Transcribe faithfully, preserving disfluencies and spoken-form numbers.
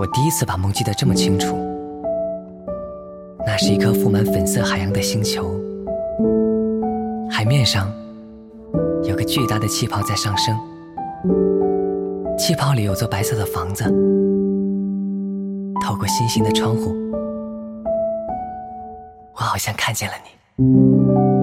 我第一次把梦记得这么清楚。那是一颗覆满粉色海洋的星球，海面上有个巨大的气泡在上升，气泡里有座白色的房子，透过星星的窗户，我好像看见了你。